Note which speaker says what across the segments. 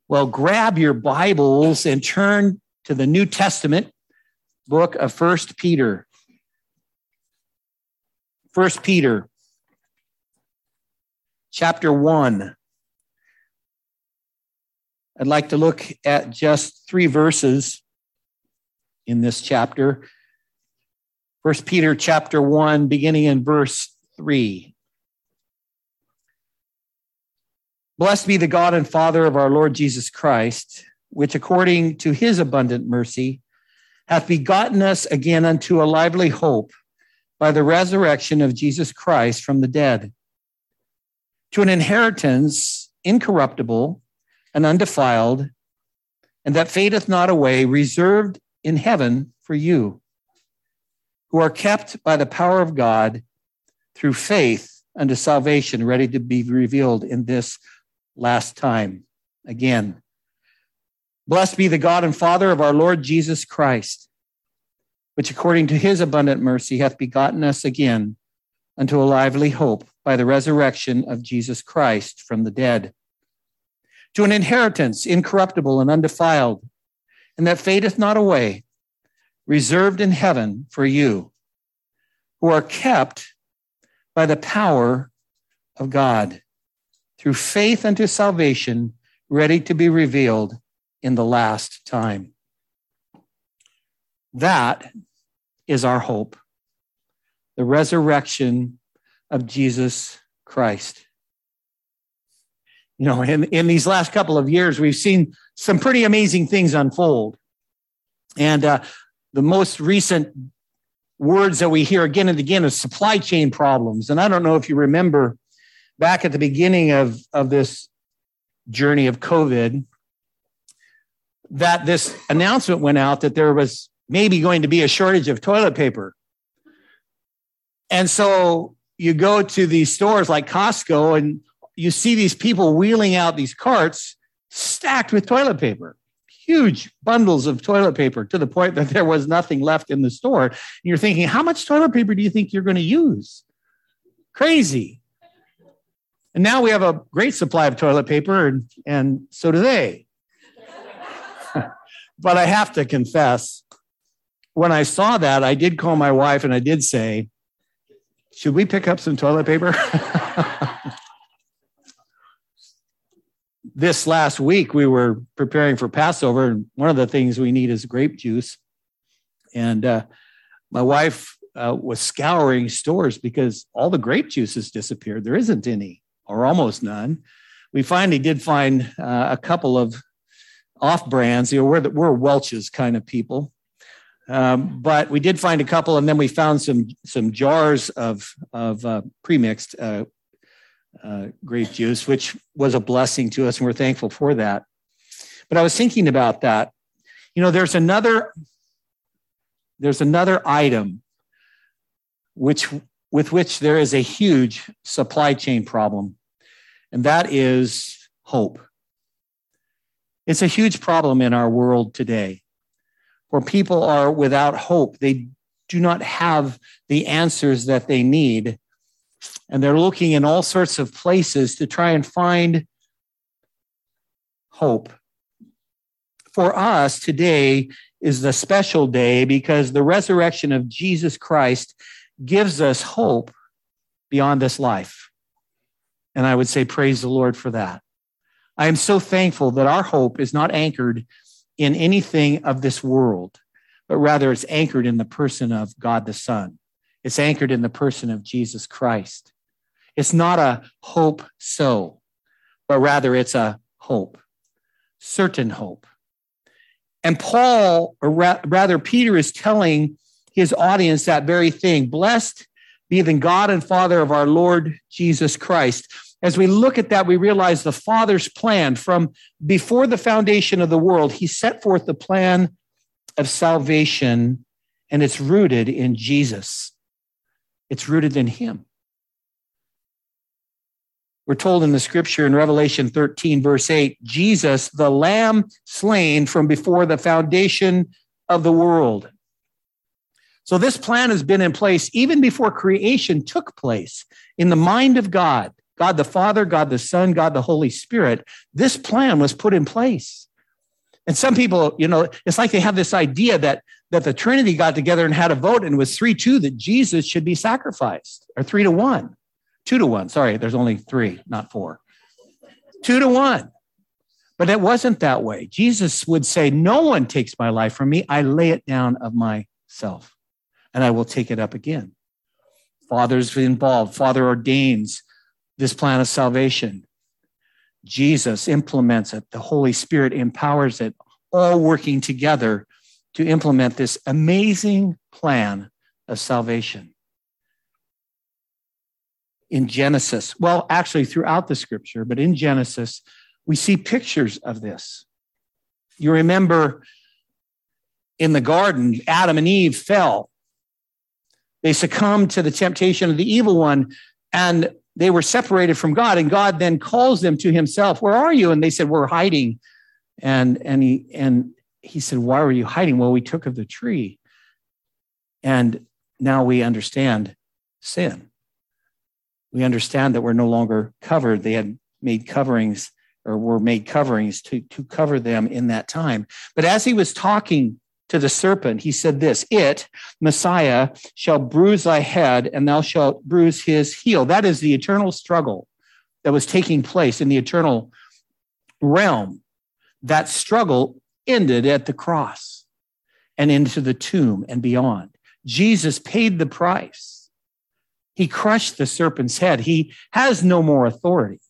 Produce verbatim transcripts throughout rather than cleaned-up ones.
Speaker 1: Well, grab your Bibles and turn to the New Testament book of First Peter. First Peter, chapter one. I'd like to look at just three verses in this chapter. First Peter, chapter one, beginning in verse three. Blessed be the God and Father of our Lord Jesus Christ, which according to his abundant mercy hath begotten us again unto a lively hope by the resurrection of Jesus Christ from the dead, to an inheritance incorruptible and undefiled, and that fadeth not away, reserved in heaven for you, who are kept by the power of God through faith unto salvation, ready to be revealed in this last time. Again, blessed be the God and Father of our Lord Jesus Christ, which according to his abundant mercy hath begotten us again unto a lively hope by the resurrection of Jesus Christ from the dead, to an inheritance incorruptible and undefiled, and that fadeth not away, reserved in heaven for you, who are kept by the power of God through faith unto salvation, ready to be revealed in the last time. That is our hope, the resurrection of Jesus Christ. You know, in, in these last couple of years, we've seen some pretty amazing things unfold. And uh, the most recent words that we hear again and again is supply chain problems. And I don't know if you remember back at the beginning of, of this journey of COVID, that this announcement went out that there was maybe going to be a shortage of toilet paper. And so you go to these stores like Costco and you see these people wheeling out these carts stacked with toilet paper, huge bundles of toilet paper, to the point that there was nothing left in the store. And you're thinking, how much toilet paper do you think you're going to use? Crazy. And now we have a great supply of toilet paper, and, and so do they. But I have to confess, when I saw that, I did call my wife and I did say, should we pick up some toilet paper? This last week, we were preparing for Passover, and one of the things we need is grape juice. And uh, my wife uh, was scouring stores because all the grape juice has disappeared. There isn't any, or almost none. We finally did find uh, a couple of off-brands. You know, we're, the, we're Welch's kind of people. Um, but we did find a couple, and then we found some some jars of, of uh, pre-mixed uh, uh, grape juice, which was a blessing to us, and we're thankful for that. But I was thinking about that. You know, there's another there's another item which with which there is a huge supply chain problem, and that is hope. It's a huge problem in our world today, where people are without hope. They do not have the answers that they need, and they're looking in all sorts of places to try and find hope. For us, today is the special day because the resurrection of Jesus Christ gives us hope beyond this life. And I would say praise the Lord for that. I am so thankful that our hope is not anchored in anything of this world, but rather it's anchored in the person of God the Son. It's anchored in the person of Jesus Christ. It's not a hope so, but rather it's a hope, certain hope. And Paul, or ra- rather Peter, is telling his audience that very thing. Blessed be the God and Father of our Lord Jesus Christ. As we look at that, we realize the Father's plan from before the foundation of the world. He set forth the plan of salvation, and it's rooted in Jesus. It's rooted in him. We're told in the scripture in Revelation thirteen, verse eight, Jesus, the Lamb slain from before the foundation of the world. So this plan has been in place even before creation took place in the mind of God. God the Father, God the Son, God the Holy Spirit, this plan was put in place. And some people, you know, it's like they have this idea that, that the Trinity got together and had a vote, and it was three two that Jesus should be sacrificed, or three to one, two to one. Sorry, there's only three, not four. Two to one. But it wasn't that way. Jesus would say, no one takes my life from me. I lay it down of myself, and I will take it up again. Father's involved. Father ordains this plan of salvation. Jesus implements it. The Holy Spirit empowers it, all working together to implement this amazing plan of salvation. In Genesis, well, actually throughout the scripture, but in Genesis, we see pictures of this. You remember in the garden, Adam and Eve fell. They succumbed to the temptation of the evil one, and they were separated from God, and God then calls them to himself. Where are you? And they said, we're hiding. And, and, he, and he said, why were you hiding? Well, we took of the tree. And now we understand sin. We understand that we're no longer covered. They had made coverings, or were made coverings to, to cover them in that time. But as he was talking to the serpent, he said this, it, Messiah, shall bruise thy head, and thou shalt bruise his heel. That is the eternal struggle that was taking place in the eternal realm. That struggle ended at the cross and into the tomb and beyond. Jesus paid the price. He crushed the serpent's head. He has no more authority.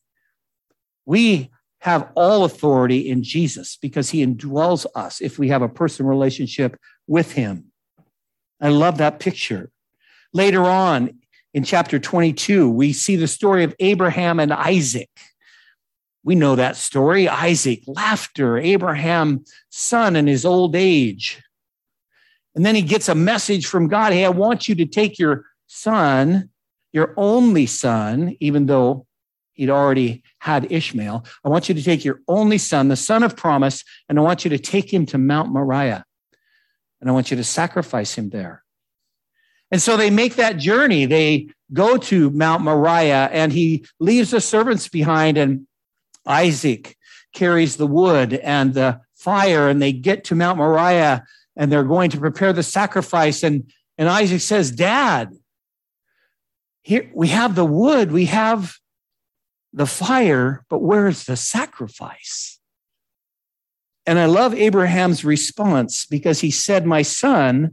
Speaker 1: We have all authority in Jesus because he indwells us if we have a personal relationship with him. I love that picture. Later on in chapter twenty-two, we see the story of Abraham and Isaac. We know that story. Isaac, laughter, Abraham's son in his old age. And then he gets a message from God. Hey, I want you to take your son, your only son, even though he'd already had Ishmael. I want you to take your only son, the son of promise, and I want you to take him to Mount Moriah. And I want you to sacrifice him there. And so they make that journey. They go to Mount Moriah, and he leaves the servants behind, and Isaac carries the wood and the fire, and they get to Mount Moriah, and they're going to prepare the sacrifice. And, and Isaac says, Dad, here we have the wood, we have the fire, but where's the sacrifice? And I love Abraham's response because he said, my son,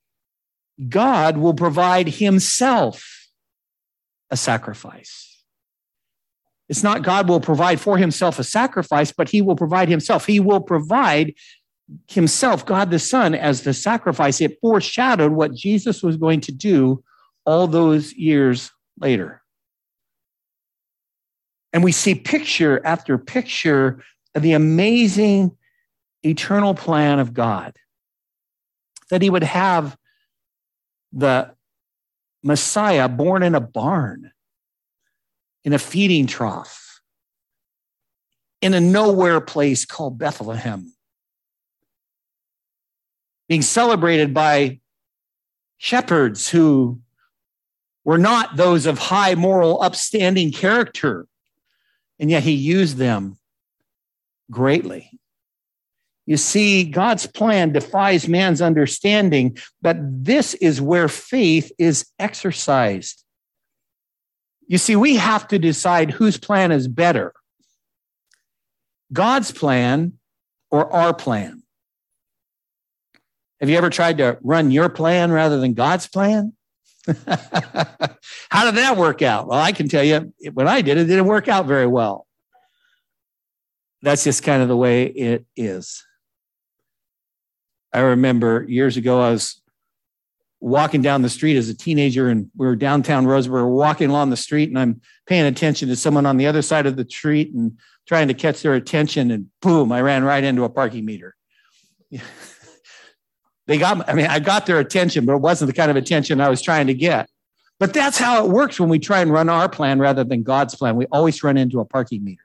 Speaker 1: God will provide himself a sacrifice. It's not God will provide for himself a sacrifice, but he will provide himself. He will provide himself, God the Son, as the sacrifice. It foreshadowed what Jesus was going to do all those years later. And we see picture after picture of the amazing eternal plan of God, that he would have the Messiah born in a barn, in a feeding trough, in a nowhere place called Bethlehem, being celebrated by shepherds who were not those of high moral, upstanding character. And yet he used them greatly. You see, God's plan defies man's understanding, but this is where faith is exercised. You see, we have to decide whose plan is better, God's plan or our plan. Have you ever tried to run your plan rather than God's plan? How did that work out? Well, I can tell you, when I did it, it didn't work out very well. That's just kind of the way it is. I remember years ago, I was walking down the street as a teenager, and we were downtown Roseburg, walking along the street, and I'm paying attention to someone on the other side of the street and trying to catch their attention, and boom, I ran right into a parking meter. They got, I mean, I got their attention, but it wasn't the kind of attention I was trying to get. But that's how it works when we try and run our plan rather than God's plan. We always run into a parking meter.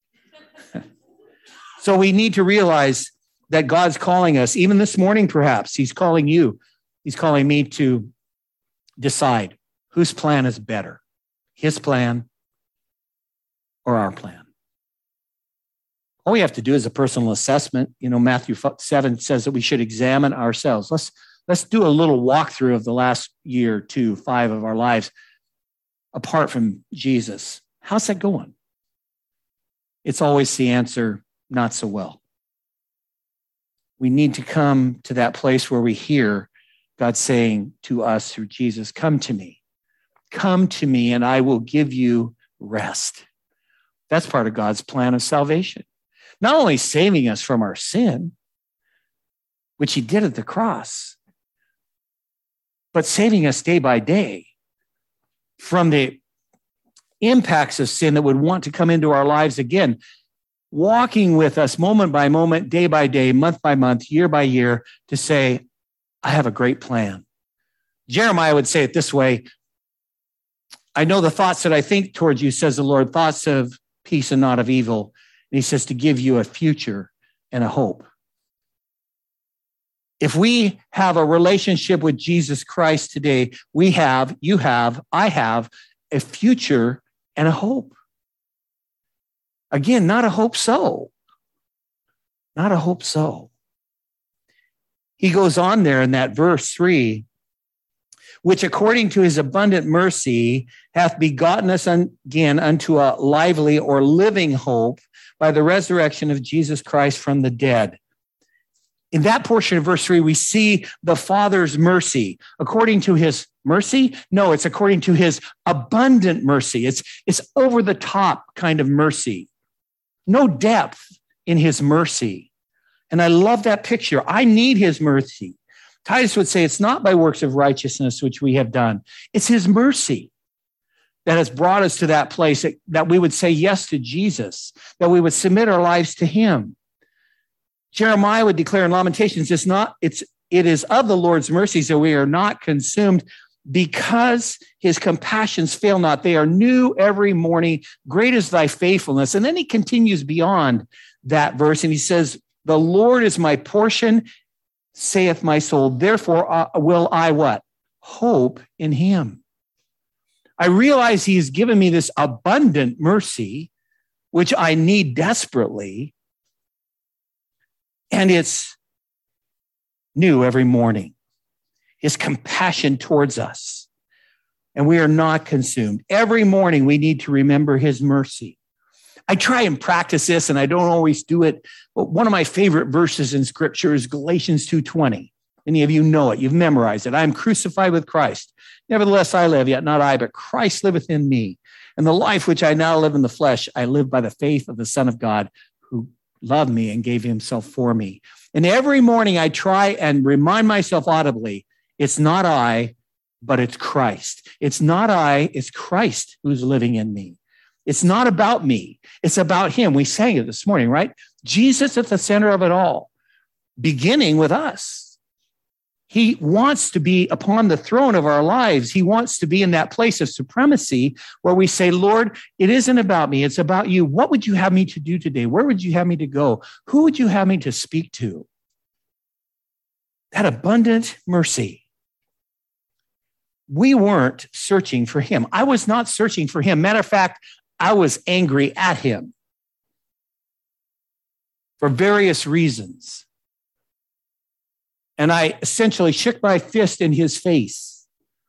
Speaker 1: So we need to realize that God's calling us, even this morning, perhaps, he's calling you. He's calling me to decide whose plan is better, his plan or our plan? All we have to do is a personal assessment. You know, Matthew seven says that we should examine ourselves. Let's let's do a little walkthrough of the last year, two, five of our lives apart from Jesus. How's that going? It's always the answer, not so well. We need to come to that place where we hear God saying to us through Jesus, come to me. Come to me and I will give you rest. That's part of God's plan of salvation. Not only saving us from our sin, which he did at the cross, but saving us day by day from the impacts of sin that would want to come into our lives again, walking with us moment by moment, day by day, month by month, year by year, to say, I have a great plan. Jeremiah would say it this way, I know the thoughts that I think towards you, says the Lord, thoughts of peace and not of evil. And he says to give you a future and a hope. If we have a relationship with Jesus Christ today, we have, you have, I have a future and a hope. Again, not a hope so. Not a hope so. He goes on there in that verse three, which according to his abundant mercy hath begotten us again unto a lively or living hope by the resurrection of Jesus Christ from the dead. In that portion of verse three, we see the Father's mercy. According to his mercy? No, it's according to his abundant mercy. It's, it's over the top kind of mercy. No depth in his mercy. And I love that picture. I need his mercy. Titus would say it's not by works of righteousness which we have done. It's his mercy that has brought us to that place that, that we would say yes to Jesus, that we would submit our lives to him. Jeremiah would declare in Lamentations, it's not, it's, it is of the Lord's mercies that we are not consumed because his compassions fail not. They are new every morning. Great is thy faithfulness. And then he continues beyond that verse and he says, the Lord is my portion, saith my soul. Therefore uh, will I what? Hope in him. I realize he has given me this abundant mercy, which I need desperately. And it's new every morning. His compassion towards us. And we are not consumed. Every morning we need to remember his mercy. I try and practice this and I don't always do it. But one of my favorite verses in scripture is Galatians two twenty. Many of you know it. You've memorized it. I am crucified with Christ. Nevertheless, I live, yet not I, but Christ liveth in me. And the life which I now live in the flesh, I live by the faith of the Son of God who loved me and gave himself for me. And every morning I try and remind myself audibly, it's not I, but it's Christ. It's not I, it's Christ who's living in me. It's not about me. It's about him. We sang it this morning, right? Jesus at the center of it all, beginning with us. He wants to be upon the throne of our lives. He wants to be in that place of supremacy where we say, Lord, it isn't about me. It's about you. What would you have me to do today? Where would you have me to go? Who would you have me to speak to? That abundant mercy. We weren't searching for him. I was not searching for him. Matter of fact, I was angry at him for various reasons. And I essentially shook my fist in his face.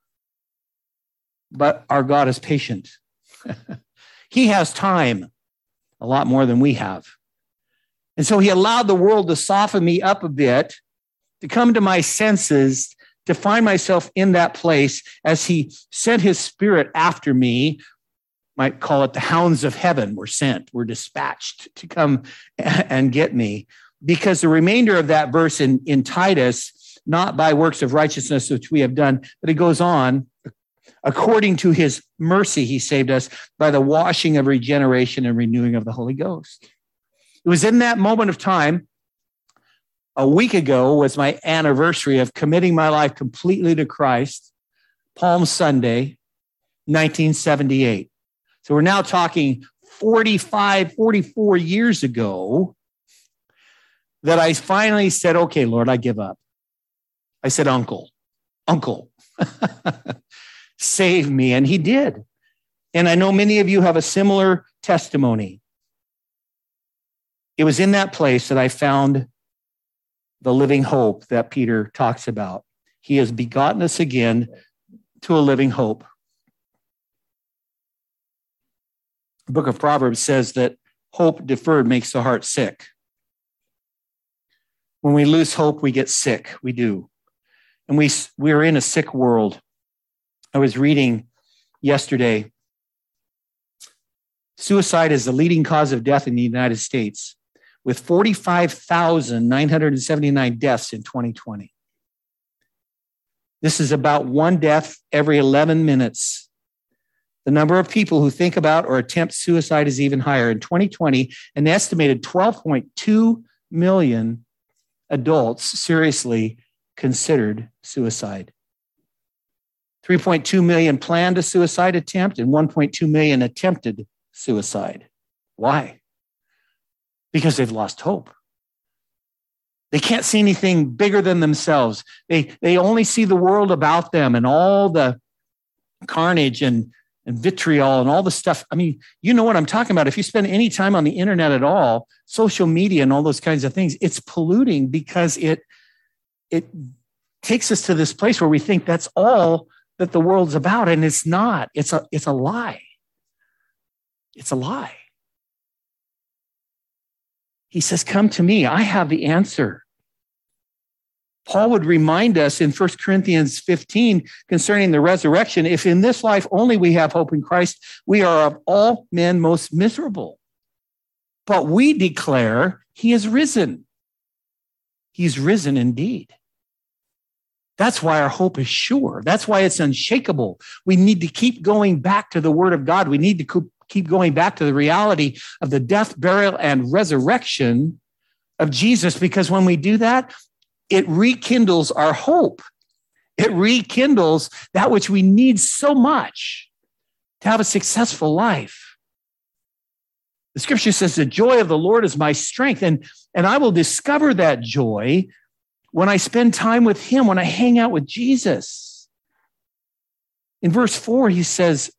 Speaker 1: But our God is patient. He has time, a lot more than we have. And so he allowed the world to soften me up a bit, to come to my senses, to find myself in that place as he sent his spirit after me. Might call it the hounds of heaven were sent, were dispatched to come and get me. Because the remainder of that verse in, in Titus, not by works of righteousness which we have done, but it goes on, according to his mercy, he saved us by the washing of regeneration and renewing of the Holy Ghost. It was in that moment of time, a week ago was my anniversary of committing my life completely to Christ, Palm Sunday, nineteen seventy-eight. So we're now talking forty-five, forty-four years ago that I finally said, okay, Lord, I give up. I said, uncle, uncle, save me. And he did. And I know many of you have a similar testimony. It was in that place that I found the living hope that Peter talks about. He has begotten us again to a living hope. The book of Proverbs says that hope deferred makes the heart sick. When we lose hope, we get sick. We do. And we, we are in a sick world. I was reading yesterday, suicide is the leading cause of death in the United States, with forty-five thousand nine hundred seventy-nine deaths in twenty twenty. This is about one death every eleven minutes. The number of people who think about or attempt suicide is even higher. In twenty twenty, an estimated twelve point two million adults seriously considered suicide. three point two million planned a suicide attempt and one point two million attempted suicide. Why? Because they've lost hope. They can't see anything bigger than themselves. They, they only see the world about them and all the carnage and, and vitriol and all the stuff. I mean, you know what I'm talking about. If you spend any time on the internet at all, social media and all those kinds of things, it's polluting because it, it takes us to this place where we think that's all that the world's about, and it's not. It's a, it's a lie. It's a lie. He says, come to me. I have the answer. Paul would remind us in First Corinthians fifteen concerning the resurrection, if in this life only we have hope in Christ, we are of all men most miserable. But we declare he is risen. He's risen indeed. That's why our hope is sure. That's why it's unshakable. We need to keep going back to the word of God. We need to keep going back to the reality of the death, burial, and resurrection of Jesus, because when we do that, it rekindles our hope. It rekindles that which we need so much to have a successful life. The scripture says, the joy of the Lord is my strength. And, and I will discover that joy when I spend time with him, when I hang out with Jesus. In verse four, he says,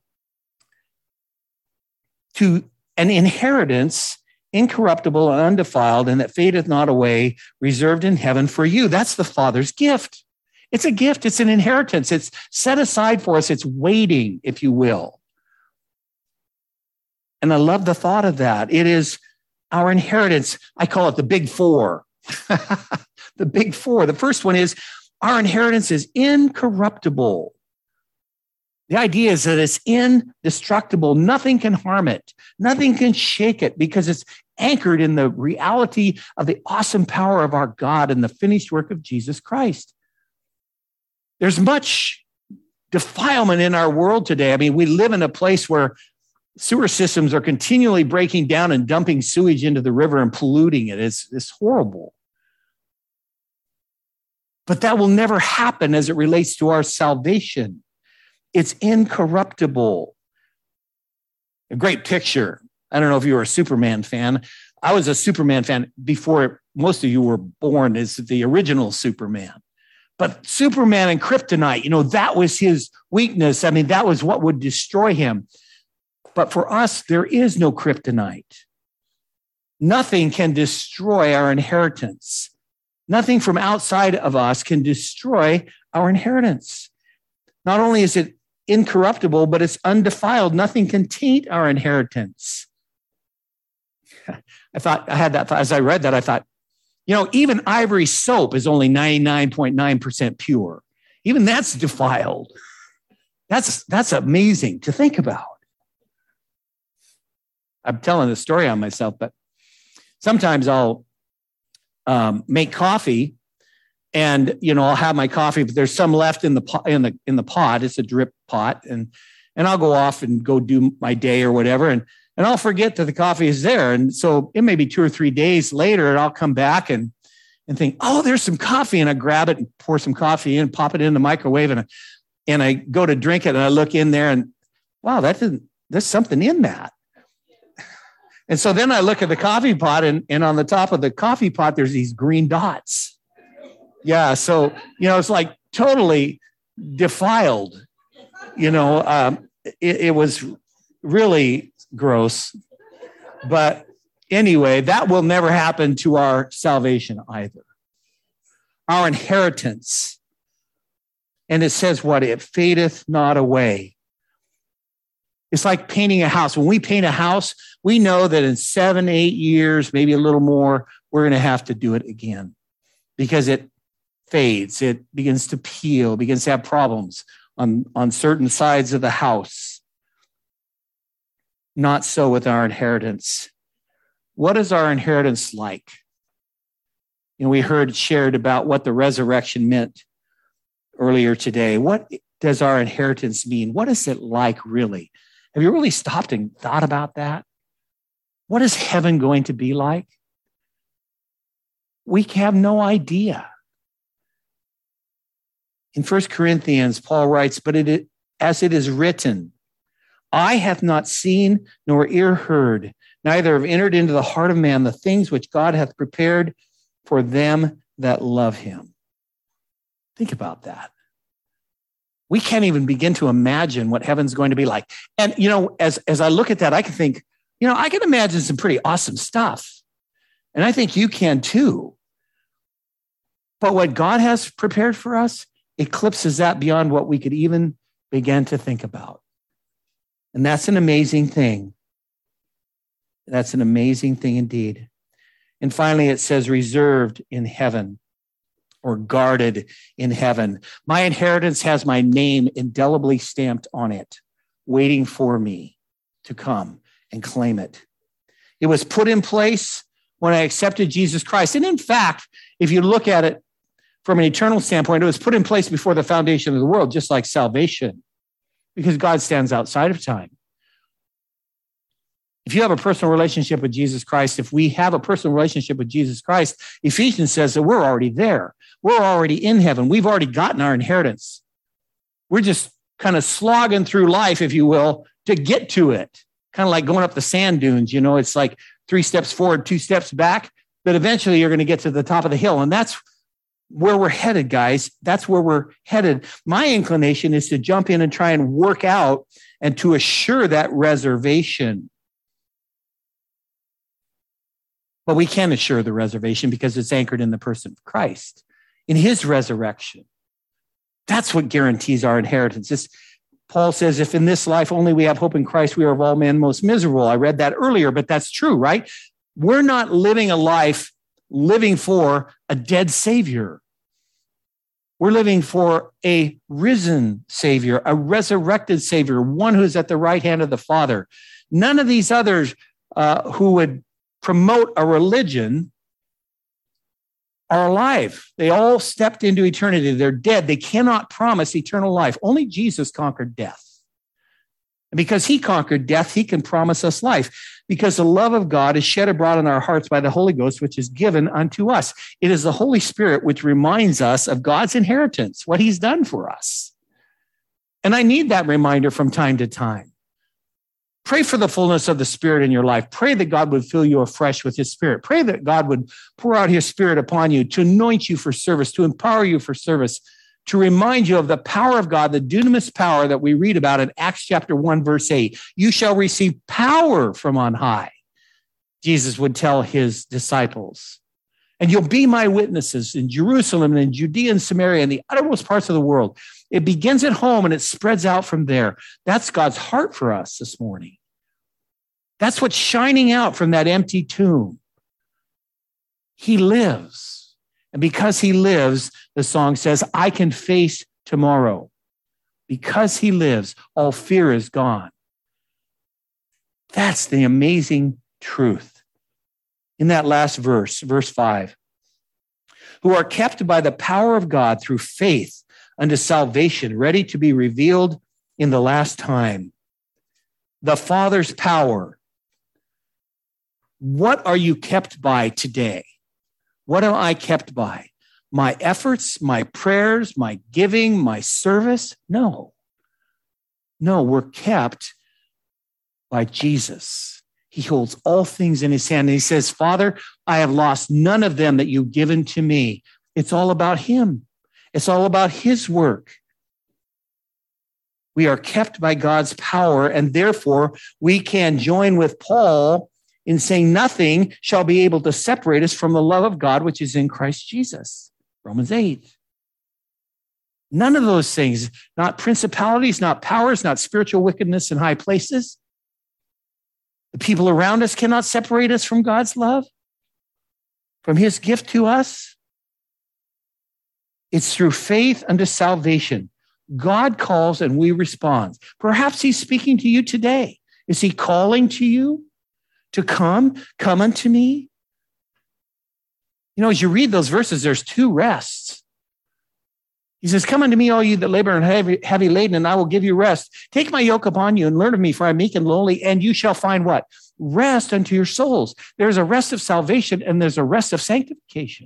Speaker 1: to an inheritance incorruptible and undefiled, and that fadeth not away, reserved in heaven for you. That's the Father's gift. It's a gift. It's an inheritance. It's set aside for us. It's waiting, if you will. And I love the thought of that. It is our inheritance. I call it the big four. The big four. The first one is our inheritance is incorruptible. The idea is that it's indestructible. Nothing can harm it. Nothing can shake it because it's anchored in the reality of the awesome power of our God and the finished work of Jesus Christ. There's much defilement in our world today. I mean, we live in a place where sewer systems are continually breaking down and dumping sewage into the river and polluting it. It's, it's horrible. But that will never happen as it relates to our salvation. It's incorruptible. A great picture. I don't know if you were a Superman fan. I was a Superman fan before most of you were born, as the original Superman. But Superman and kryptonite, you know, that was his weakness. I mean, that was what would destroy him. But for us, there is no kryptonite. Nothing can destroy our inheritance. Nothing from outside of us can destroy our inheritance. Not only is it incorruptible, but it's undefiled. Nothing can taint our inheritance. I thought, I had that thought, as I read that, I thought, you know, even ivory soap is only ninety-nine point nine percent pure. Even that's defiled. That's, that's amazing to think about. I'm telling the story on myself, but sometimes I'll um, make coffee. And, you know, I'll have my coffee, but there's some left in the pot, in the, in the pot. It's a drip pot. And, and I'll go off and go do my day or whatever. And, and I'll forget that the coffee is there. And so it may be two or three days later, and I'll come back and, and think, oh, there's some coffee. And I grab it and pour some coffee in, pop it in the microwave. And I, and I go to drink it and I look in there and, wow, that didn't, there's something in that. And so then I look at the coffee pot, and, and on the top of the coffee pot, there's these green dots. Yeah, so, you know, it's like totally defiled. You know, um, it, it was really gross. But anyway, that will never happen to our salvation either. Our inheritance. And it says what? It fadeth not away. It's like painting a house. When we paint a house, we know that in seven, eight years, maybe a little more, we're going to have to do it again because it fades. It begins to peel, begins to have problems on, on certain sides of the house. Not so with our inheritance. What is our inheritance like? You know, we heard shared about what the resurrection meant earlier today. What does our inheritance mean? What is it like really? Have you really stopped and thought about that? What is heaven going to be like? We have no idea. In First Corinthians, Paul writes, but it, as it is written, eye hath not seen nor ear heard, neither have entered into the heart of man the things which God hath prepared for them that love him. Think about that. We can't even begin to imagine what heaven's going to be like. And, you know, as, as I look at that, I can think, you know, I can imagine some pretty awesome stuff. And I think you can too. But what God has prepared for us eclipses that beyond what we could even begin to think about. And that's an amazing thing. That's an amazing thing indeed. And finally, it says reserved in heaven or guarded in heaven. My inheritance has my name indelibly stamped on it, waiting for me to come and claim it. It was put in place when I accepted Jesus Christ. And in fact, if you look at it from an eternal standpoint, it was put in place before the foundation of the world, just like salvation, because God stands outside of time. If you have a personal relationship with Jesus Christ, if we have a personal relationship with Jesus Christ, Ephesians says that we're already there. We're already in heaven. We've already gotten our inheritance. We're just kind of slogging through life, if you will, to get to it. Kind of like going up the sand dunes. You know, it's like three steps forward, two steps back, but eventually you're going to get to the top of the hill. And that's where we're headed, guys. That's where we're headed. My inclination is to jump in and try and work out and to assure that reservation. But we can assure the reservation because it's anchored in the person of Christ, in his resurrection. That's what guarantees our inheritance. It's, Paul says, if in this life only we have hope in Christ, we are of all men most miserable. I read that earlier, but that's true, right? We're not living a life living for a dead Savior. We're living for a risen Savior, a resurrected Savior, one who's at the right hand of the Father. None of these others uh, who would promote a religion are alive. They all stepped into eternity. They're dead. They cannot promise eternal life. Only Jesus conquered death. And because he conquered death, he can promise us life. Because the love of God is shed abroad in our hearts by the Holy Ghost, which is given unto us. It is the Holy Spirit which reminds us of God's inheritance, what he's done for us. And I need that reminder from time to time. Pray for the fullness of the Spirit in your life. Pray that God would fill you afresh with his Spirit. Pray that God would pour out his Spirit upon you to anoint you for service, to empower you for service, to remind you of the power of God, the dunamis power that we read about in Acts chapter one, verse eight. You shall receive power from on high, Jesus would tell his disciples. And you'll be my witnesses in Jerusalem and in Judea and Samaria and the uttermost parts of the world. It begins at home and it spreads out from there. That's God's heart for us this morning. That's what's shining out from that empty tomb. He lives. And because he lives, the song says, I can face tomorrow. Because he lives, all fear is gone. That's the amazing truth. In that last verse, verse five, who are kept by the power of God through faith unto salvation, ready to be revealed in the last time. The Father's power. What are you kept by today? What am I kept by? My efforts, my prayers, my giving, my service? No. No, we're kept by Jesus. He holds all things in his hand. And he says, Father, I have lost none of them that you've given to me. It's all about him. It's all about his work. We are kept by God's power, and therefore we can join with Paul in saying nothing shall be able to separate us from the love of God, which is in Christ Jesus. Romans eight. None of those things, not principalities, not powers, not spiritual wickedness in high places. The people around us cannot separate us from God's love, from his gift to us. It's through faith unto salvation. God calls and we respond. Perhaps he's speaking to you today. Is he calling to you to come? Come unto me. You know, as you read those verses, there's two rests. He says, come unto me, all you that labor and heavy, heavy laden, and I will give you rest. Take my yoke upon you and learn of me, for I am meek and lowly, and you shall find what? Rest unto your souls. There's a rest of salvation and there's a rest of sanctification.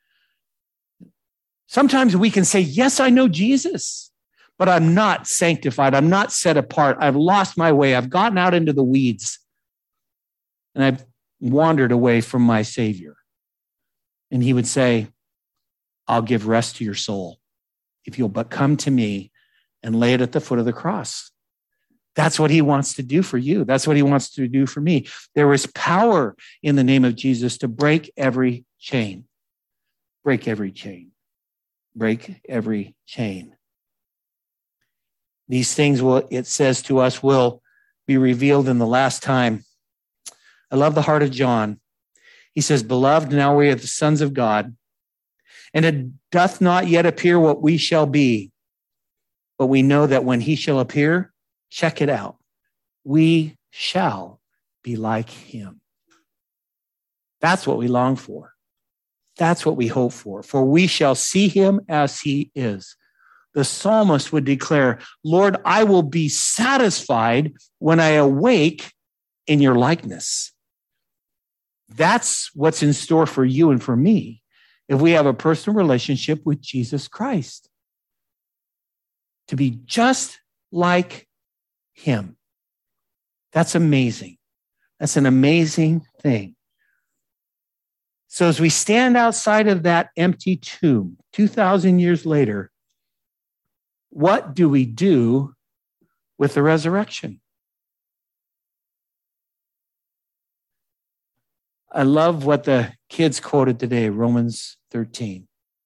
Speaker 1: Sometimes we can say, yes, I know Jesus, but I'm not sanctified. I'm not set apart. I've lost my way. I've gotten out into the weeds and I've wandered away from my Savior. And he would say, I'll give rest to your soul if you'll but come to me and lay it at the foot of the cross. That's what he wants to do for you. That's what he wants to do for me. There is power in the name of Jesus to break every chain. Break every chain. Break every chain. These things will, it says to us, will be revealed in the last time. I love the heart of John. He says, beloved, now we are the sons of God, and it doth not yet appear what we shall be. But we know that when he shall appear, check it out, we shall be like him. That's what we long for. That's what we hope for. For we shall see him as he is. The psalmist would declare, Lord, I will be satisfied when I awake in your likeness. That's what's in store for you and for me if we have a personal relationship with Jesus Christ. To be just like him. That's amazing. That's an amazing thing. So as we stand outside of that empty tomb, two thousand years later, what do we do with the resurrection? I love what the kids quoted today, Romans thirteen.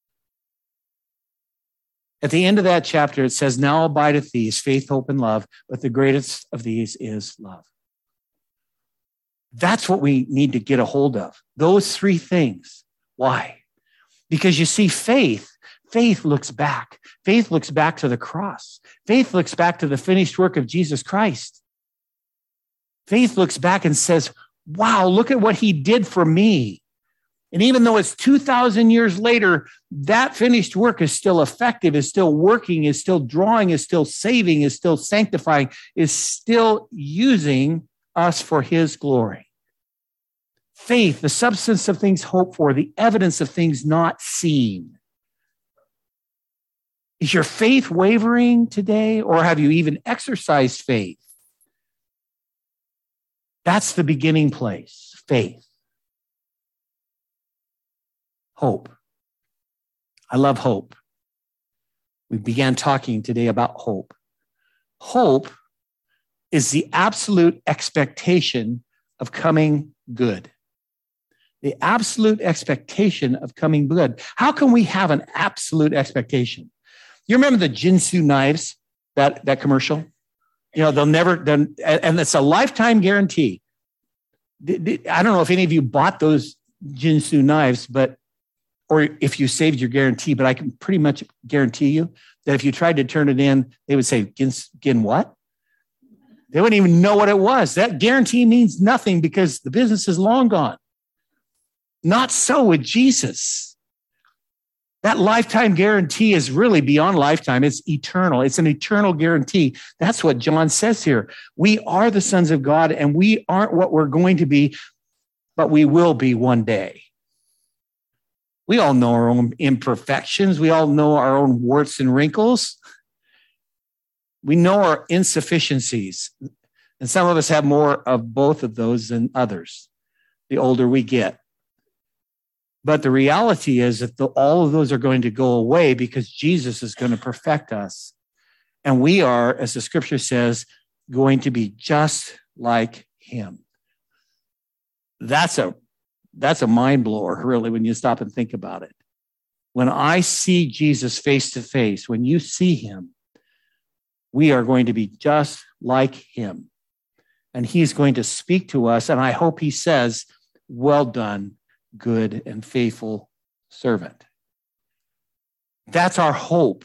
Speaker 1: At the end of that chapter, it says, now abideth these, faith, hope, and love, but the greatest of these is love. That's what we need to get a hold of. Those three things. Why? Because you see, faith, faith looks back. Faith looks back to the cross. Faith looks back to the finished work of Jesus Christ. Faith looks back and says, wow, look at what he did for me. And even though it's two thousand years later, that finished work is still effective, is still working, is still drawing, is still saving, is still sanctifying, is still using us for his glory. Faith, the substance of things hoped for, the evidence of things not seen. Is your faith wavering today, or have you even exercised faith? That's the beginning place, faith. Hope. I love hope. We began talking today about hope. Hope is the absolute expectation of coming good. The absolute expectation of coming good. How can we have an absolute expectation? You remember the Ginsu knives, that, that commercial? You know, they'll never, and it's a lifetime guarantee. I don't know if any of you bought those Ginsu knives, but or if you saved your guarantee, but I can pretty much guarantee you that if you tried to turn it in, they would say, Gin, Gin what? They wouldn't even know what it was. That guarantee means nothing because the business is long gone. Not so with Jesus. That lifetime guarantee is really beyond lifetime. It's eternal. It's an eternal guarantee. That's what John says here. We are the sons of God, and we aren't what we're going to be, but we will be one day. We all know our own imperfections. We all know our own warts and wrinkles. We know our insufficiencies. And some of us have more of both of those than others, the older we get. But the reality is that the, all of those are going to go away because Jesus is going to perfect us. And we are, as the scripture says, going to be just like him. That's a, that's a mind blower, really, when you stop and think about it. When I see Jesus face to face, when you see him, we are going to be just like him. And he's going to speak to us. And I hope he says, well done, good and faithful servant. That's our hope.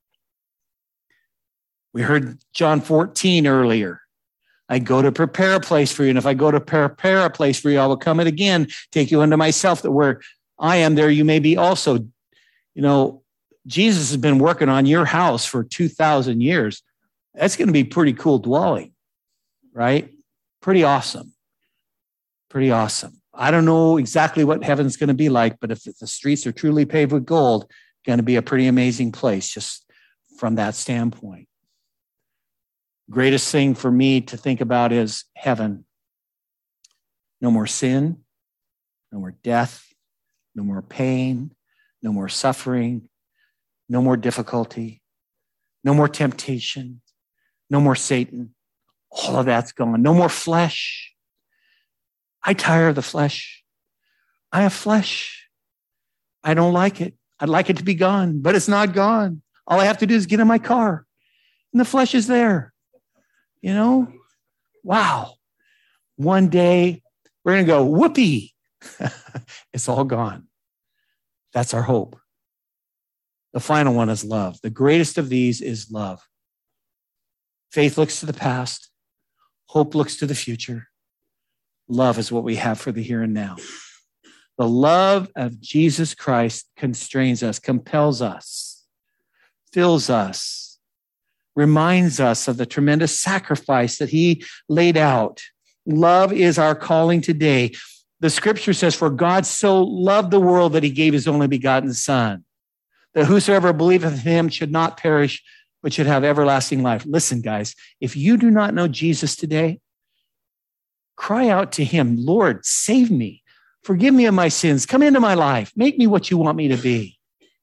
Speaker 1: We heard John fourteen earlier. I go to prepare a place for you. And if I go to prepare a place for you, I will come and again take you unto myself, that where I am, there you may be also. You know, Jesus has been working on your house for two thousand years. That's going to be pretty cool dwelling, right? Pretty awesome. Pretty awesome. I don't know exactly what heaven's going to be like, but if the streets are truly paved with gold, it's going to be a pretty amazing place just from that standpoint. Greatest thing for me to think about is heaven. No more sin, no more death, no more pain, no more suffering, no more difficulty, no more temptation, no more Satan. All of that's gone. No more flesh. I tire of the flesh. I have flesh. I don't like it. I'd like it to be gone, but it's not gone. All I have to do is get in my car, and the flesh is there. You know? Wow. One day, we're going to go, whoopee. It's all gone. That's our hope. The final one is love. The greatest of these is love. Faith looks to the past. Hope looks to the future. Love is what we have for the here and now. The love of Jesus Christ constrains us, compels us, fills us, reminds us of the tremendous sacrifice that he laid out. Love is our calling today. The scripture says, for God so loved the world that he gave his only begotten son, that whosoever believeth in him should not perish, but should have everlasting life. Listen, guys, if you do not know Jesus today, cry out to him, Lord, save me. Forgive me of my sins. Come into my life. Make me what you want me to be.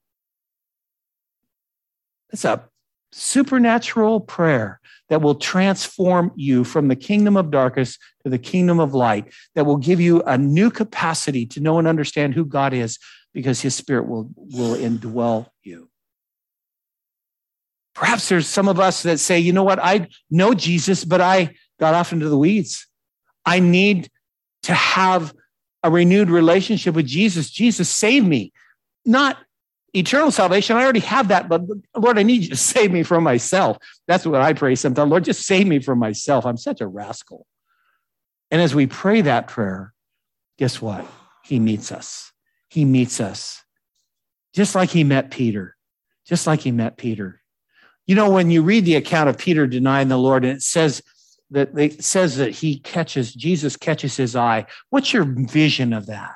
Speaker 1: It's a supernatural prayer that will transform you from the kingdom of darkness to the kingdom of light, that will give you a new capacity to know and understand who God is, because his spirit will, will indwell you. Perhaps there's some of us that say, you know what, I know Jesus, but I got off into the weeds. I need to have a renewed relationship with Jesus. Jesus, save me. Not eternal salvation. I already have that, but Lord, I need you to save me from myself. That's what I pray sometimes. Lord, just save me from myself. I'm such a rascal. And as we pray that prayer, guess what? He meets us. He meets us. Just like he met Peter. Just like he met Peter. You know, when you read the account of Peter denying the Lord, and it says that it says that he catches, Jesus catches his eye. What's your vision of that?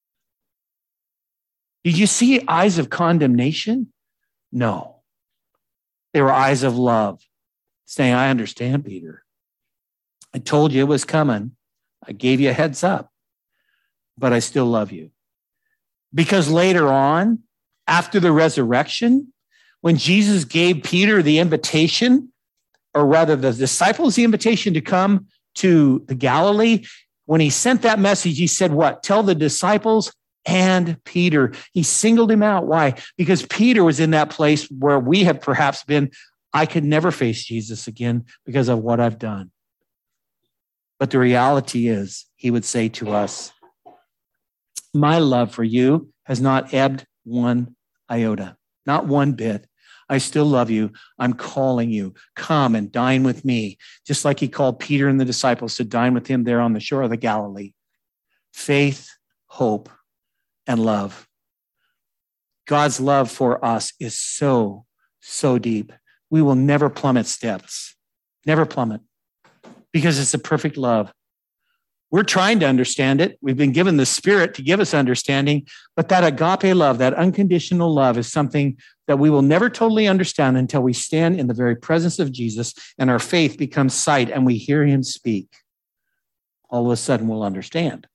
Speaker 1: Did you see eyes of condemnation? No. They were eyes of love, saying, I understand, Peter. I told you it was coming. I gave you a heads up, but I still love you. Because later on, after the resurrection, when Jesus gave Peter the invitation, or rather the disciples the invitation to come to the Galilee, when he sent that message, he said, what? Tell the disciples and Peter. He singled him out. Why? Because Peter was in that place where we have perhaps been. I could never face Jesus again because of what I've done. But the reality is, he would say to us, my love for you has not ebbed one iota, not one bit. I still love you. I'm calling you. Come and dine with me. Just like he called Peter and the disciples to dine with him there on the shore of the Galilee. Faith, hope, and love. God's love for us is so, so deep. We will never plummet steps. Never plummet. Because it's a perfect love. We're trying to understand it. We've been given the Spirit to give us understanding, but that agape love, that unconditional love, is something that we will never totally understand until we stand in the very presence of Jesus and our faith becomes sight and we hear him speak. All of a sudden we'll understand.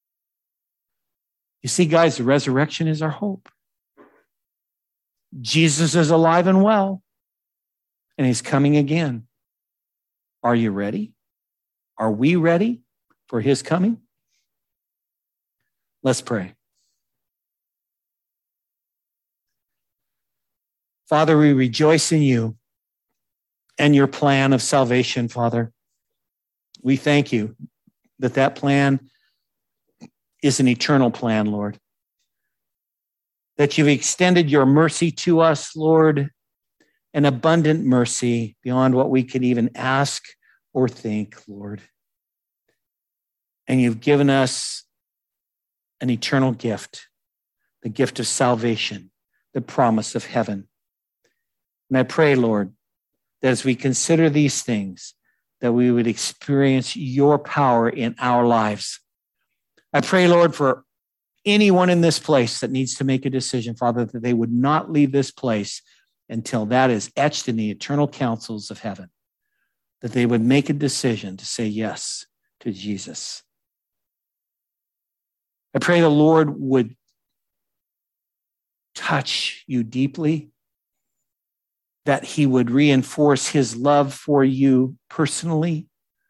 Speaker 1: You see, guys, the resurrection is our hope. Jesus is alive and well, and he's coming again. Are you ready? Are we ready for his coming? Let's pray. Father, we rejoice in you and your plan of salvation, Father. We thank you that that plan is an eternal plan, Lord. That you've extended your mercy to us, Lord, an abundant mercy beyond what we could even ask or think, Lord. And you've given us an eternal gift, the gift of salvation, the promise of heaven. And I pray, Lord, that as we consider these things, that we would experience your power in our lives. I pray, Lord, for anyone in this place that needs to make a decision, Father, that they would not leave this place until that is etched in the eternal counsels of heaven, that they would make a decision to say yes to Jesus. I pray the Lord would touch you deeply, that he would reinforce his love for you personally,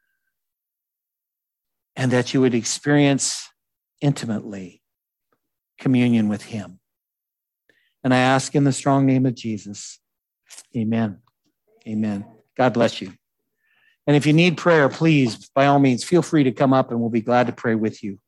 Speaker 1: and that you would experience intimately communion with him. And I ask in the strong name of Jesus, amen. Amen. God bless you. And if you need prayer, please, by all means, feel free to come up and we'll be glad to pray with you.